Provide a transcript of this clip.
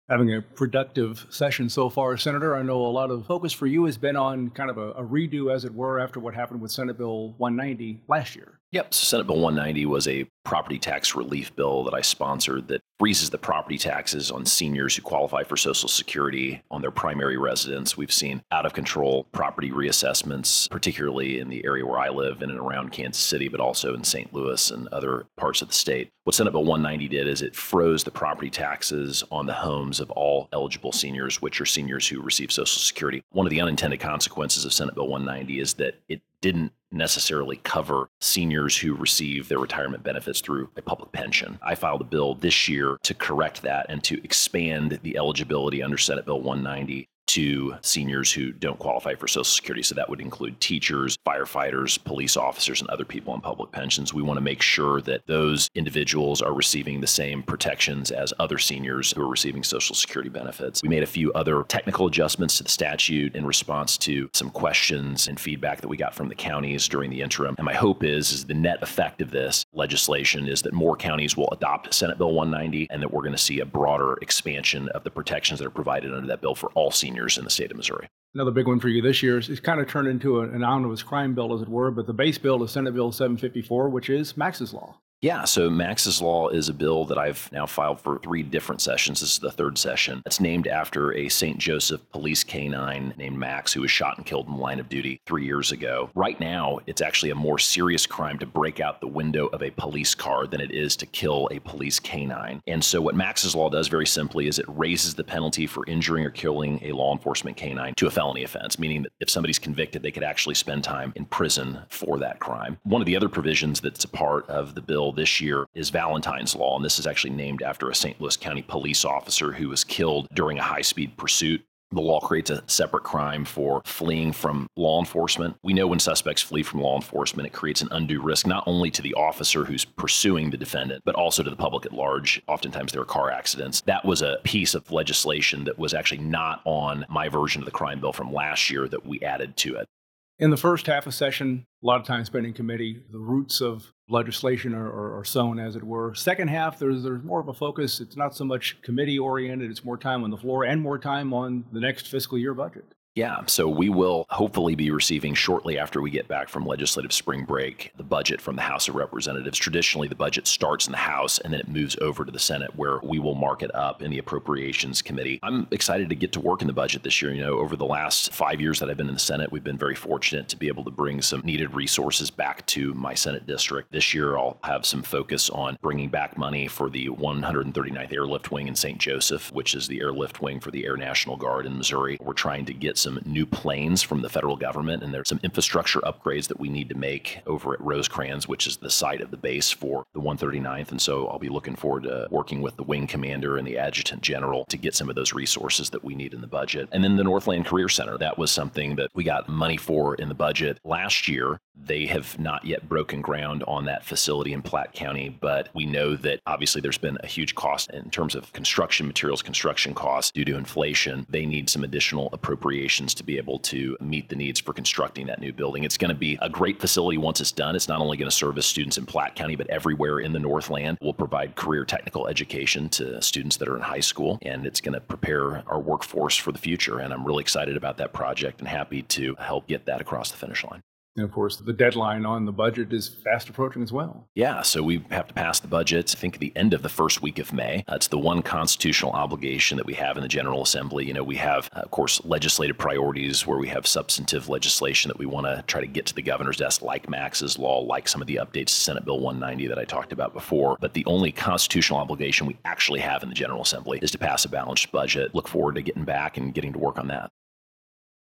Having a productive session so far, Senator. I know a lot of focus for you has been on kind of a redo, as it were, after what happened with Senate Bill 190 last year. Yep. So Senate Bill 190 was a property tax relief bill that I sponsored that freezes the property taxes on seniors who qualify for Social Security on their primary residence. We've seen out of control property reassessments, particularly in the area where I live in and around Kansas City, but also in St. Louis and other parts of the state. What Senate Bill 190 did is it froze the property taxes on the homes of all eligible seniors, which are seniors who receive Social Security. One of the unintended consequences of Senate Bill 190 is that it didn't necessarily cover seniors who receive their retirement benefits through a public pension. I filed a bill this year to correct that and to expand the eligibility under Senate Bill 190 to seniors who don't qualify for Social Security. So that would include teachers, firefighters, police officers, and other people on public pensions. We want to make sure that those individuals are receiving the same protections as other seniors who are receiving Social Security benefits. We made a few other technical adjustments to the statute in response to some questions and feedback that we got from the counties during the interim. And my hope is the net effect of this legislation is that more counties will adopt Senate Bill 190 and that we're going to see a broader expansion of the protections that are provided under that bill for all seniors in the state of Missouri. Another big one for you this year is it's kind of turned into an omnibus crime bill, as it were, but the base bill is Senate Bill 754, which is Max's Law. Yeah, so Max's Law is a bill that I've now filed for 3 different sessions. This is the 3rd session. It's named after a St. Joseph police canine named Max who was shot and killed in the line of duty 3 years ago. Right now, it's actually a more serious crime to break out the window of a police car than it is to kill a police canine. And so what Max's Law does very simply is it raises the penalty for injuring or killing a law enforcement canine to a felony offense, meaning that if somebody's convicted, they could actually spend time in prison for that crime. One of the other provisions that's a part of the bill this year is Valentine's Law, and this is actually named after a St. Louis County police officer who was killed during a high-speed pursuit. The law creates a separate crime for fleeing from law enforcement. We know when suspects flee from law enforcement, it creates an undue risk not only to the officer who's pursuing the defendant, but also to the public at large. Oftentimes there are car accidents. That was a piece of legislation that was actually not on my version of the crime bill from last year that we added to it. In the first half of session, a lot of time spent in committee. The roots of legislation are sown, as it were. Second half, there's more of a focus. It's not so much committee-oriented. It's more time on the floor and more time on the next fiscal year budget. Yeah, so we will hopefully be receiving shortly after we get back from legislative spring break the budget from the House of Representatives. Traditionally, the budget starts in the House and then it moves over to the Senate where we will mark it up in the Appropriations Committee. I'm excited to get to work in the budget this year. You know, over the last 5 years that I've been in the Senate, we've been very fortunate to be able to bring some needed resources back to my Senate district. This year, I'll have some focus on bringing back money for the 139th Airlift Wing in St. Joseph, which is the airlift wing for the Air National Guard in Missouri. We're trying to get some new planes from the federal government, and there's some infrastructure upgrades that we need to make over at Rosecrans, which is the site of the base for the 139th. And so I'll be looking forward to working with the wing commander and the adjutant general to get some of those resources that we need in the budget. And then the Northland Career Center, that was something that we got money for in the budget last year. They have not yet broken ground on that facility in Platte County, but we know that obviously there's been a huge cost in terms of construction materials, construction costs due to inflation. They need some additional appropriations to be able to meet the needs for constructing that new building. It's going to be a great facility once it's done. It's not only going to service students in Platte County, but everywhere in the Northland. We'll provide career technical education to students that are in high school, and it's going to prepare our workforce for the future. And I'm really excited about that project and happy to help get that across the finish line. And of course, the deadline on the budget is fast approaching as well. Yeah, so we have to pass the budget, I think, at the end of the first week of May. It's the one constitutional obligation that we have in the General Assembly. You know, we have, of course, legislative priorities where we have substantive legislation that we want to try to get to the governor's desk, like Max's Law, like some of the updates to Senate Bill 190 that I talked about before. But the only constitutional obligation we actually have in the General Assembly is to pass a balanced budget. Look forward to getting back and getting to work on that.